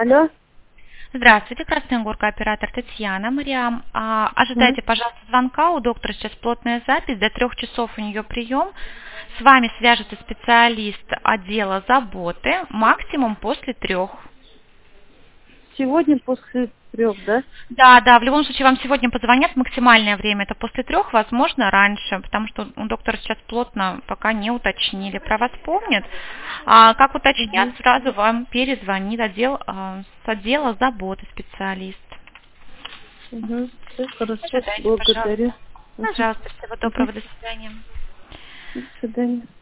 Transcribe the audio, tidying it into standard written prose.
Алло? Здравствуйте, Красная Горка, оператор Татьяна. Мариам, Мгм. ожидайте, пожалуйста, звонка у доктора. Сейчас плотная запись, до 3 часов у нее прием. С вами свяжется специалист отдела заботы, максимум после 3. Сегодня после 3, да? Да, да, в любом случае вам сегодня позвонят, максимальное время это после 3, возможно, раньше, потому что у доктора сейчас плотно, пока не уточнили. Про вас помнят. Как уточнят, Угу. сразу вам перезвонит с отдела заботы специалист. Угу. Все хорошо, Ожидайте, благодарю. пожалуйста. Угу. Пожалуйста, всего Угу. доброго, до свидания. До свидания.